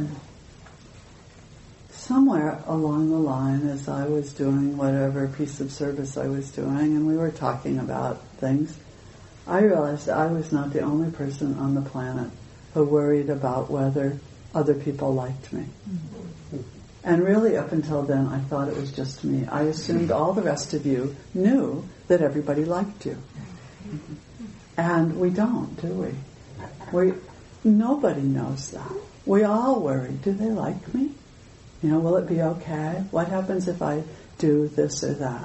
somewhere along the line, as I was doing whatever piece of service I was doing, and we were talking about things, I realized I was not the only person on the planet who worried about whether other people liked me. And really, up until then, I thought it was just me. I assumed all the rest of you knew that everybody liked you. And we don't, do we? Nobody knows that. We all worry. Do they like me? Will it be okay? What happens if I do this or that?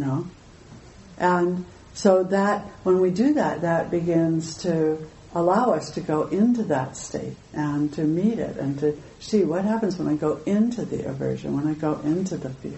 And so that, when we do that, that begins to allow us to go into that state and to meet it and to see what happens when I go into the aversion, when I go into the fear.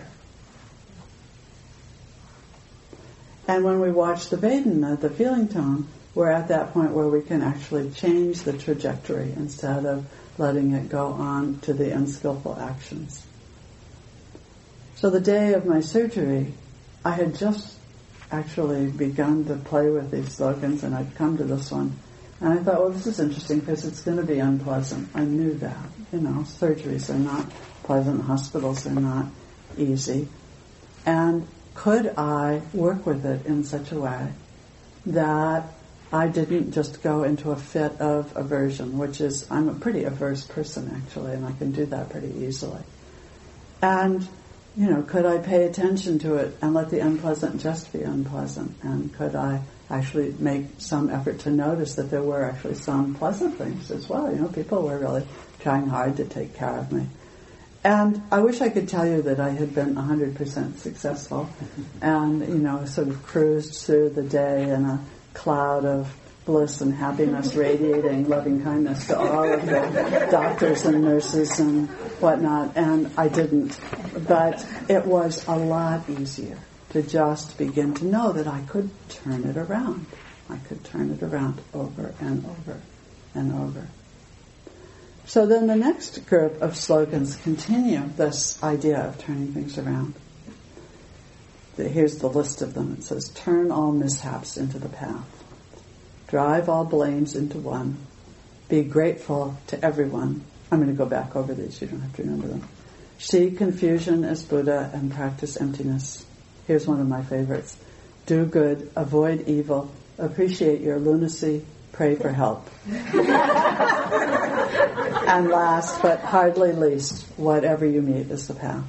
And when we watch the Vedana, the feeling tone, we're at that point where we can actually change the trajectory instead of letting it go on to the unskillful actions. So the day of my surgery, I had just actually begun to play with these slogans, and I'd come to this one. And I thought, well, this is interesting because it's going to be unpleasant. I knew that. Surgeries are not pleasant. Hospitals are not easy. And could I work with it in such a way that I didn't just go into a fit of aversion, which is, I'm a pretty averse person actually, and I can do that pretty easily. And, could I pay attention to it and let the unpleasant just be unpleasant? And could I actually make some effort to notice that there were actually some pleasant things as well? People were really trying hard to take care of me. And I wish I could tell you that I had been 100% successful and, sort of cruised through the day in a cloud of bliss and happiness, radiating loving kindness to all of the doctors and nurses and whatnot, and I didn't. But it was a lot easier to just begin to know that I could turn it around. I could turn it around over and over and over. So then the next group of slogans continue this idea of turning things around. Here's the list of them. It says, turn all mishaps into the path. Drive all blames into one. Be grateful to everyone I'm going to go back over these. You don't have to remember them. See confusion as Buddha and practice emptiness. Here's one of my favorites. Do good, avoid evil, appreciate your lunacy, pray for help. And last, but hardly least, whatever you meet is the path.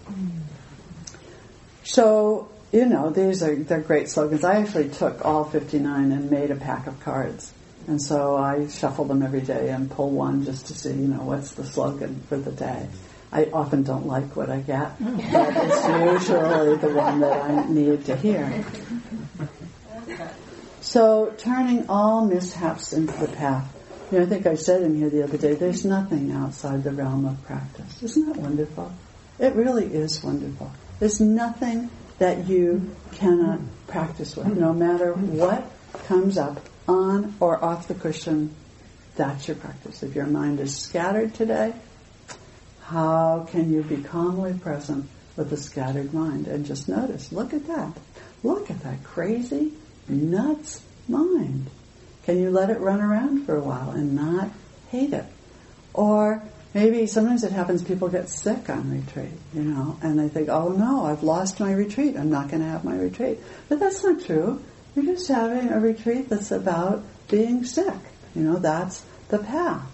So, they're great slogans. I actually took all 59 and made a pack of cards. And so I shuffle them every day and pull one just to see, what's the slogan for the day. I often don't like what I get, but it's usually the one that I need to hear. So, turning all mishaps into the path. I think I said in here the other day, there's nothing outside the realm of practice. Isn't that wonderful? It really is wonderful. There's nothing that you cannot practice with. No matter what comes up on or off the cushion, that's your practice. If your mind is scattered today, how can you be calmly present with a scattered mind and just notice, look at that. Look at that crazy, nuts mind. Can you let it run around for a while and not hate it? Or maybe sometimes it happens people get sick on retreat, and they think, oh no, I've lost my retreat. I'm not going to have my retreat. But that's not true. You're just having a retreat that's about being sick. That's the path.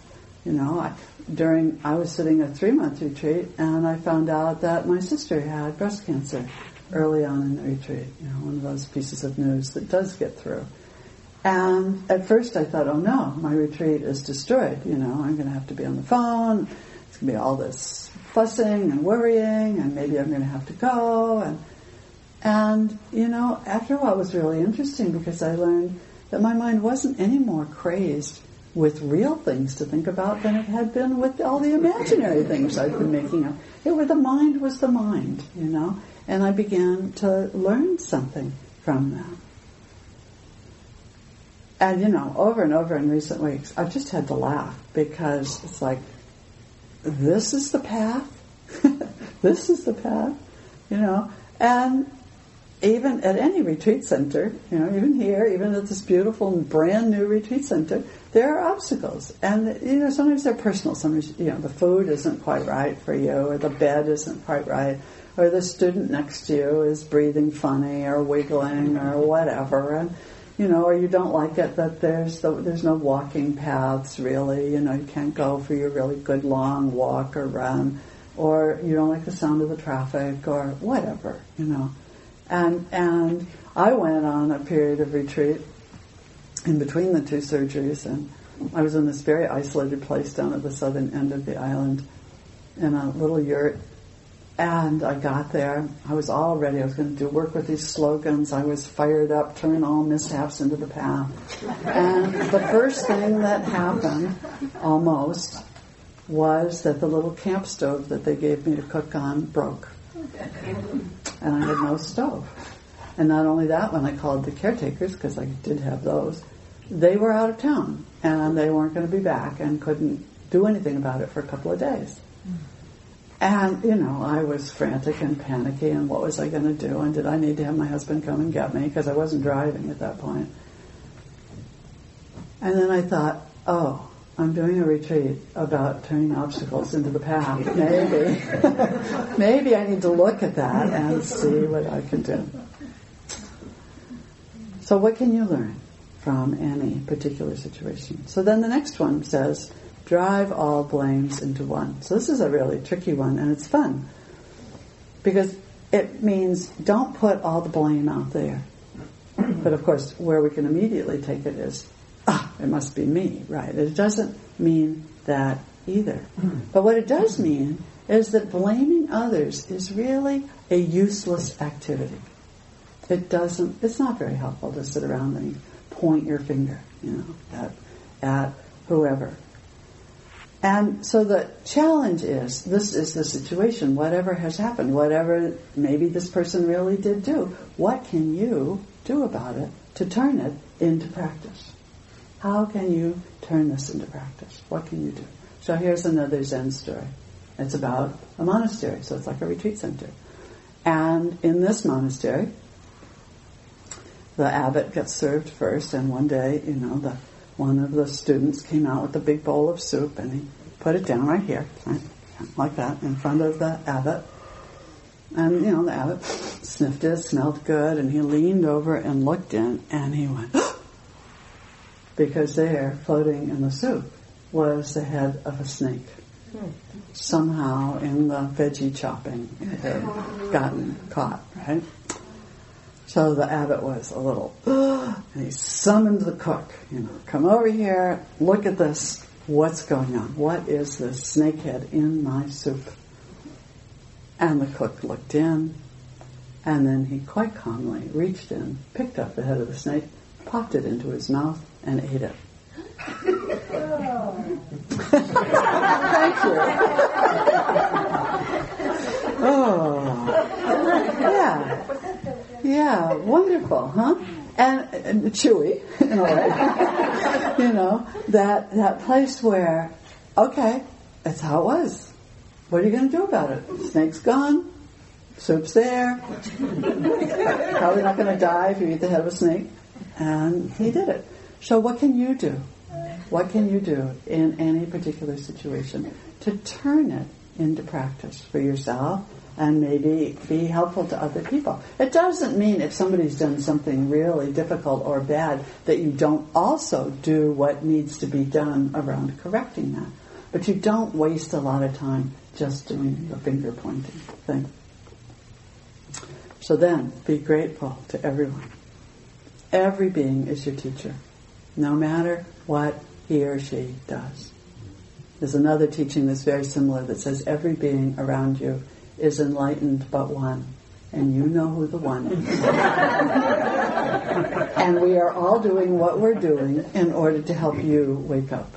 I was sitting a 3-month retreat and I found out that my sister had breast cancer early on in the retreat. One of those pieces of news that does get through. And at first I thought, oh no, my retreat is destroyed. I'm going to have to be on the phone. It's going to be all this fussing and worrying, and maybe I'm going to have to go. And after a while it was really interesting because I learned that my mind wasn't any more crazed with real things to think about than it had been with all the imaginary things I'd been making up. The mind was the mind, and I began to learn something from that. And, over and over in recent weeks, I've just had to laugh because it's like, this is the path? This is the path? And even at any retreat center, even here, even at this beautiful and brand new retreat center, there are obstacles. And, sometimes they're personal. Sometimes, the food isn't quite right for you, or the bed isn't quite right, or the student next to you is breathing funny or wiggling or whatever. And, or you don't like it that there's no walking paths really, you can't go for your really good long walk or run, or you don't like the sound of the traffic or whatever, And I went on a period of retreat in between the 2 surgeries, and I was in this very isolated place down at the southern end of the island in a little yurt. And I got there, I was all ready, I was going to do work with these slogans, I was fired up, turn all mishaps into the path. And the first thing that happened, almost, was that the little camp stove that they gave me to cook on broke. And I had no stove. And not only that, when I called the caretakers, because I did have those, they were out of town, and they weren't going to be back, and couldn't do anything about it for a couple of days. And, I was frantic and panicky, and what was I going to do? And did I need to have my husband come and get me? Because I wasn't driving at that point. And then I thought, oh, I'm doing a retreat about turning obstacles into the path. Maybe I need to look at that and see what I can do. So what can you learn from any particular situation? So then the next one says, drive all blames into one. So this is a really tricky one, and it's fun. Because it means don't put all the blame out there. But of course, where we can immediately take it is, it must be me, right? It doesn't mean that either. But what it does mean is that blaming others is really a useless activity. It's not very helpful to sit around and point your finger, at whoever. And so the challenge is, this is the situation, whatever has happened, whatever maybe this person really did do, what can you do about it to turn it into practice? How can you turn this into practice? What can you do? So here's another Zen story. It's about a monastery, so it's like a retreat center. And in this monastery, the abbot gets served first, and one day, one of the students came out with a big bowl of soup, and he put it down right here, right? Like that, in front of the abbot. And, the abbot sniffed it, smelled good, and he leaned over and looked in, and he went, because there, floating in the soup, was the head of a snake. Somehow in the veggie chopping it had gotten caught, right? So the abbot was a little, and he summoned the cook, come over here, look at this, what's going on? What is this snake head in my soup? And the cook looked in, and then he quite calmly reached in, picked up the head of the snake, popped it into his mouth, and ate it. Thank you. Yeah, wonderful, huh? And chewy, in a way. That place where, okay, that's how it was. What are you going to do about it? Snake's gone. Soup's there. Probably not going to die if you eat the head of a snake. And he did it. So what can you do? What can you do in any particular situation to turn it into practice for yourself and maybe be helpful to other people? It doesn't mean if somebody's done something really difficult or bad that you don't also do what needs to be done around correcting that. But you don't waste a lot of time just doing the finger pointing thing. So then, be grateful to everyone. Every being is your teacher, no matter what he or she does. There's another teaching that's very similar that says every being around you is enlightened but one, and you know who the one is. And we are all doing what we're doing in order to help you wake up.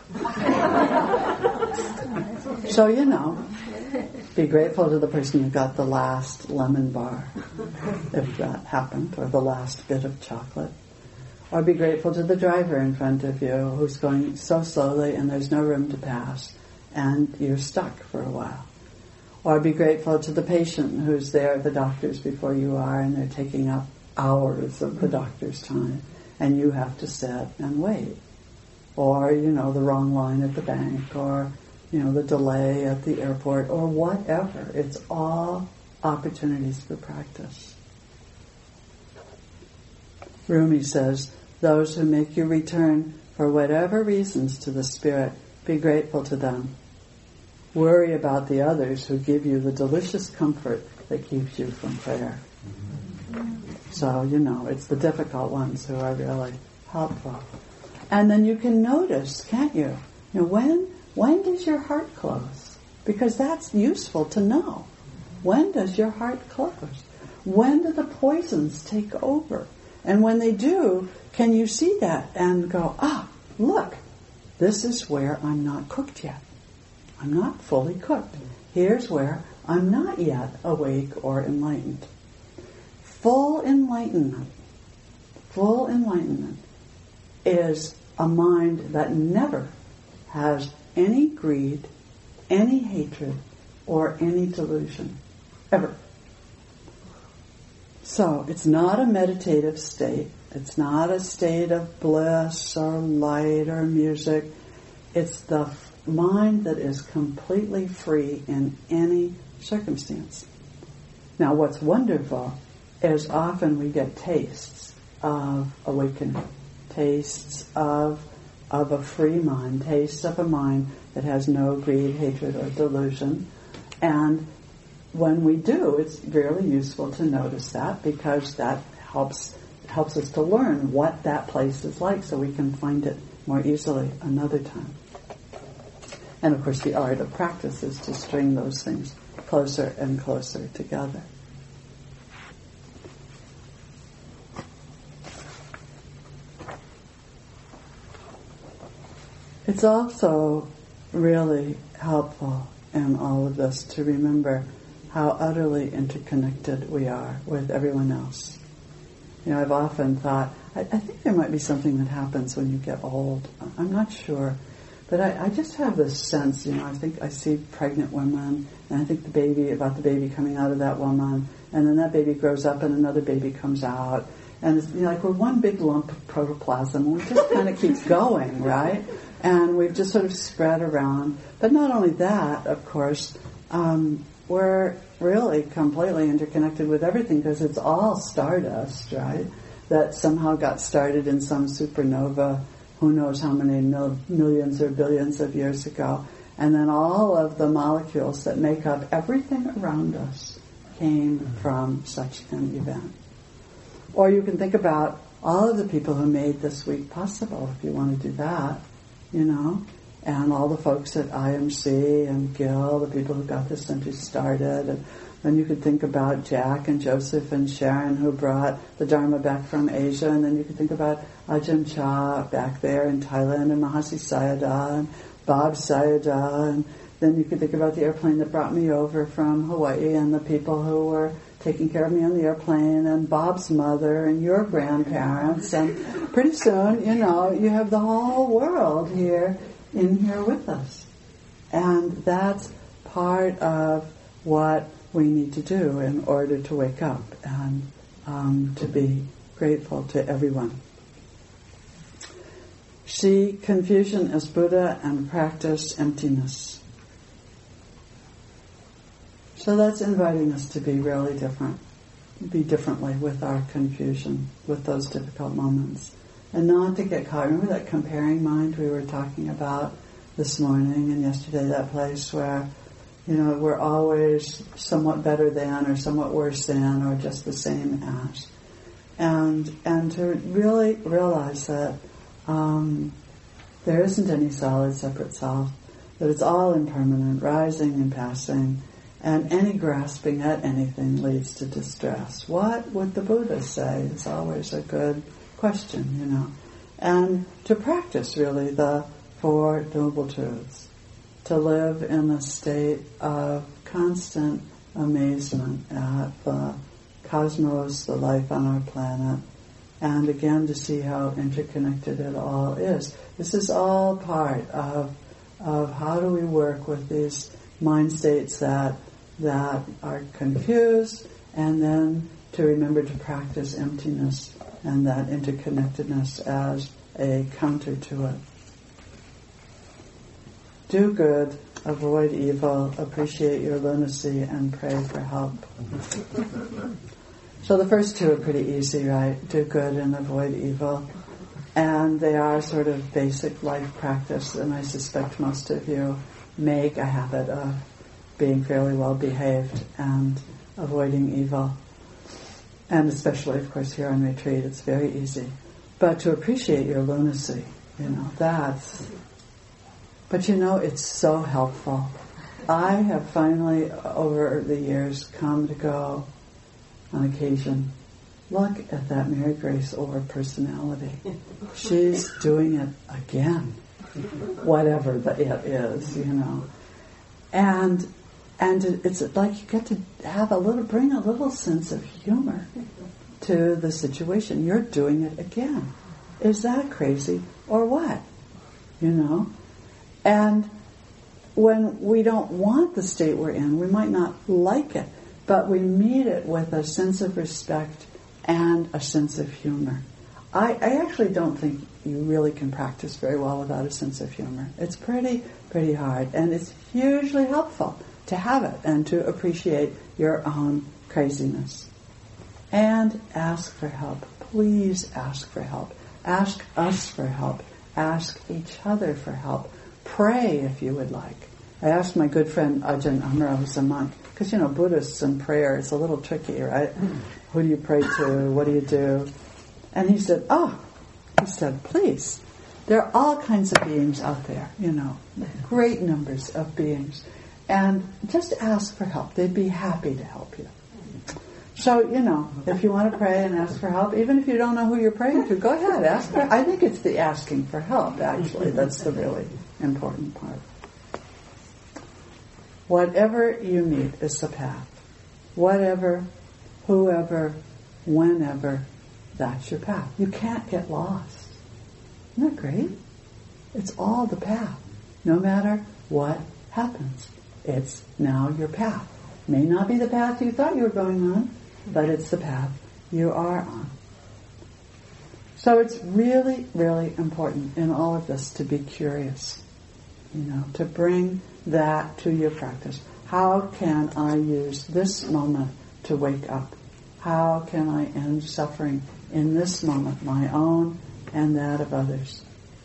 So, be grateful to the person who got the last lemon bar, if that happened, or the last bit of chocolate. Or be grateful to the driver in front of you who's going so slowly and there's no room to pass and you're stuck for a while. Or be grateful to the patient who's there at the doctor's before you are and they're taking up hours of the doctor's time and you have to sit and wait. Or, the wrong line at the bank, or, the delay at the airport, or whatever. It's all opportunities for practice. Rumi says, those who make you return for whatever reasons to the Spirit, be grateful to them. Worry about the others who give you the delicious comfort that keeps you from prayer. So, it's the difficult ones who are really helpful. And then you can notice, can't you? When does your heart close? Because that's useful to know. When does your heart close? When do the poisons take over? And when they do, can you see that and go, look, this is where I'm not cooked yet. I'm not fully cooked. Here's where I'm not yet awake or enlightened. Full enlightenment is a mind that never has any greed, any hatred, or any delusion. Ever. So, it's not a meditative state. It's not a state of bliss or light or music. It's the mind that is completely free in any circumstance. Now, what's wonderful is often we get tastes of awakening, tastes of a free mind, tastes of a mind that has no greed, hatred, or delusion. And when we do, it's really useful to notice that, because that helps us to learn what that place is like so we can find it more easily another time. And of course the art of practice is to string those things closer and closer together. It's also really helpful in all of this to remember how utterly interconnected we are with everyone else. I've often thought, I think there might be something that happens when you get old. I'm not sure. But I just have this sense, I think I see pregnant women, and I think about the baby coming out of that woman, and then that baby grows up and another baby comes out. And it's like we're one big lump of protoplasm, and we just kind of keep going, right? And we've just sort of spread around. But not only that, of course, we're really completely interconnected with everything because it's all stardust, right? That somehow got started in some supernova, who knows how many millions or billions of years ago. And then all of the molecules that make up everything around us came from such an event. Or you can think about all of the people who made this week possible, if you want to do that, and all the folks at IMC and Gil, the people who got this center started. And then you could think about Jack and Joseph and Sharon who brought the Dharma back from Asia. And then you could think about Ajahn Chah back there in Thailand and Mahasi Sayadaw and Bob Sayadaw. And then you could think about the airplane that brought me over from Hawaii and the people who were taking care of me on the airplane and Bob's mother and your grandparents. And pretty soon, you have the whole world here with us. And that's part of what we need to do in order to wake up and to be grateful to everyone. See confusion as Buddha and practice emptiness. So that's inviting us to be really different, be differently with our confusion, with those difficult moments. And not to get caught. Remember that comparing mind we were talking about this morning and yesterday, that place where, we're always somewhat better than or somewhat worse than or just the same as. And to really realize that there isn't any solid separate self, that it's all impermanent, rising and passing, and any grasping at anything leads to distress. What would the Buddha say is always a good question, And to practice really the Four Noble Truths, to live in a state of constant amazement at the cosmos, the life on our planet, and again to see how interconnected it all is. This is all part of how do we work with these mind states that are confused, and then to remember to practice emptiness and that interconnectedness as a counter to it. Do good, avoid evil, appreciate your lunacy, and pray for help. So the first two are pretty easy, right? Do good and avoid evil. And they are sort of basic life practice, and I suspect most of you make a habit of being fairly well behaved and avoiding evil. And especially, of course, here on retreat, it's very easy. But to appreciate your lunacy, that's... But it's so helpful. I have finally, over the years, come to go, on occasion, look at that Mary Grace over personality. She's doing it again, whatever the it is, And it's like you get to have bring a little sense of humor to the situation. You're doing it again. Is that crazy or what? And when we don't want the state we're in, we might not like it, but we meet it with a sense of respect and a sense of humor. I actually don't think you really can practice very well without a sense of humor. It's pretty hard, and it's hugely helpful to have it and to appreciate your own craziness. And ask for help. Please ask for help. Ask us for help. Ask each other for help. Pray if you would like. I asked my good friend Ajahn Amaro, who's a monk, because Buddhists and prayer is a little tricky, right? Who do you pray to? What do you do? And he said, please, there are all kinds of beings out there, great numbers of beings, and just ask for help. They'd be happy to help you. So, if you want to pray and ask for help, even if you don't know who you're praying to, go ahead, ask for. I think it's the asking for help, actually, that's the really important part. Whatever you meet is the path. Whatever, whoever, whenever, that's your path. You can't get lost. Isn't that great? It's all the path. No matter what happens, it's now your path. May not be the path you thought you were going on, but it's the path you are on. So it's really, really important in all of this to be curious, to bring that to your practice. How can I use this moment to wake up? How can I end suffering in this moment, my own and that of others?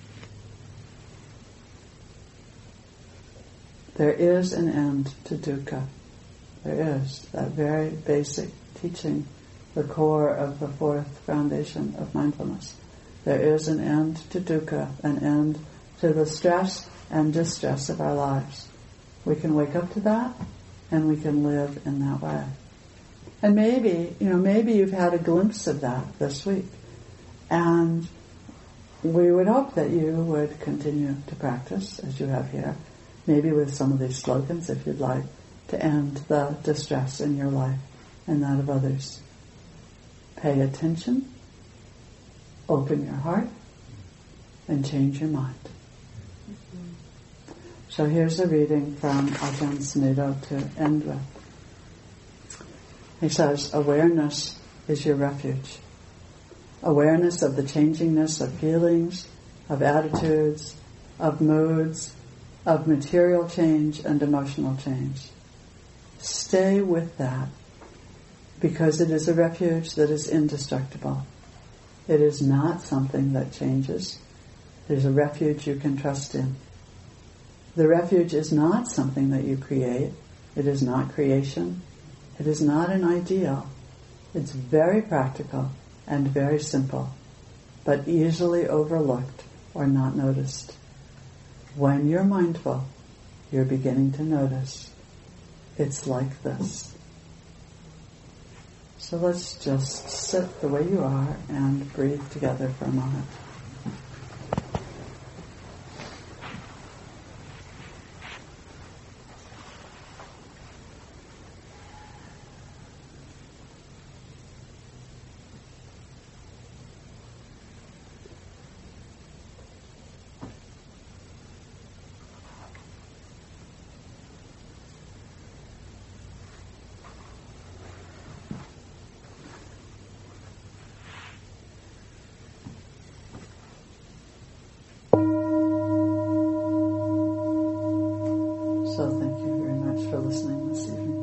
There is an end to dukkha. There is that very basic teaching, the core of the fourth foundation of mindfulness. There is an end to dukkha, an end to the stress and distress of our lives. We can wake up to that, and we can live in that way. And maybe you've had a glimpse of that this week. And we would hope that you would continue to practice as you have here, maybe with some of these slogans if you'd like, to end the distress in your life and that of others. Pay attention, open your heart, and change your mind. So here's a reading from Ajahn Sumedho to end with. He says, awareness is your refuge. Awareness of the changingness of feelings, of attitudes, of moods, of material change and emotional change. Stay with that, because it is a refuge that is indestructible. It is not something that changes. It is a refuge you can trust in. The refuge is not something that you create. It is not creation. It is not an ideal. It's very practical and very simple, but easily overlooked or not noticed. When you're mindful, you're beginning to notice. It's like this. So let's just sit the way you are and breathe together for a moment. So thank you very much for listening this evening.